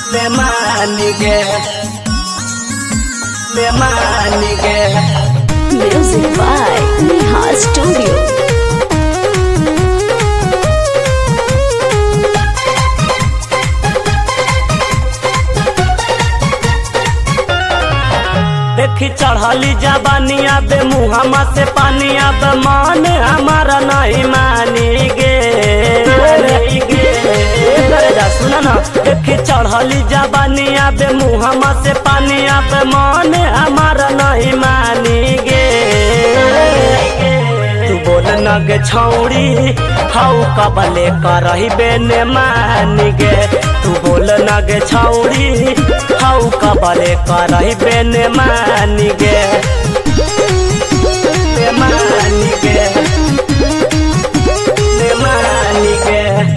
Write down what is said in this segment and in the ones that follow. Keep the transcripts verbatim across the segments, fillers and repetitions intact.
ले मान गे ले मान गे। Music by Neha Studio. देखी चढ़ली जबानिया बे मुहम्मा से पानिया बे मान हमारा नहीं मानी गे सुना ना। देखी चढ़ली जबानिया बे मुहम्मा से पानिया बे मान हमारा नहीं मानी गे। तू बोल न गे छौड़ी हाउ कबले करही बेने मान गे। तू बोल न गे छौड़ी हाउ कबले करही बेने मान गे ले मान गे ले मान गे।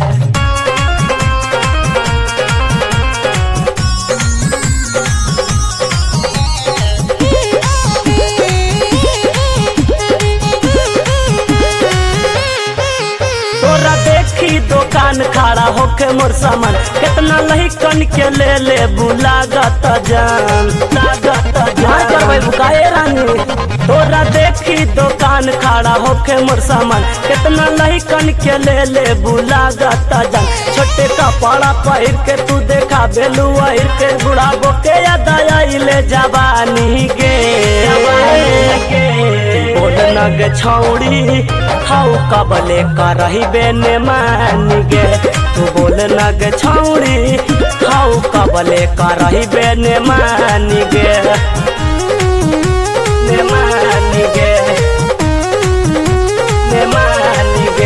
तोरा देखी दुकान खड़ा होके मोर सामान कितना लही कन के ले ले बुलागत जान लागत जान करबै बुकाए रानी। तोरा देखी दुकान खड़ा होके मोर सामान कितना लही कन के ले ले बुलागत जान। छोटे कपड़ा पहिर के तू देखा बेलू আহিर के बुढ़ा बोके याद आइले जवानी गे बोल न गे छौड़ी हाउ कबले करही बेने मान गे। तू बोल न गे छौड़ी हाउ कबले करही बेने मान गे ले मान गे ले मान गे।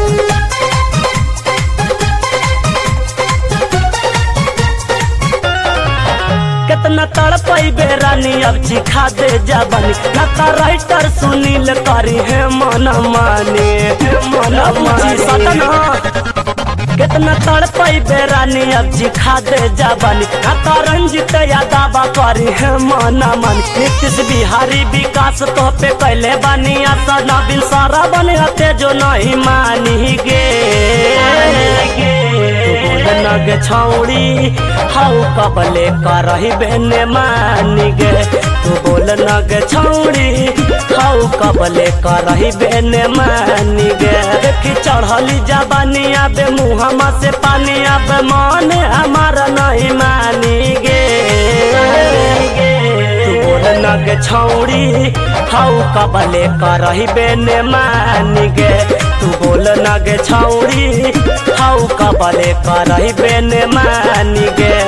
कितना तड़पई बेरानी अब चिखा दे जबानी ना ता राइटर सुनील करी है मन माने मन माने सतना। कितना तड़पई बेरानी अब चिखा दे जबानी ना ता रंजित यादाबा करी है मन मानी। नीतीश बिहारी विकास तो पे कैले बानी आशा नवीन सारा बने हते जो नहीं मानी गे। न गे छौड़ी हाउ कबले करही बेने मान गे। तू बोल न गे छौड़ी हाउ कबले करही बेने मान गे। देखी चढ़ली जबानिया बे मुहम्मा से पानिया बे मान हमारा नहीं मानी गे। तू बोल न गे छौड़ी हाउ कबले करही बेने मान गे। तू बोल न गे छौड़ी हाउ कबले करही बेने मान गे।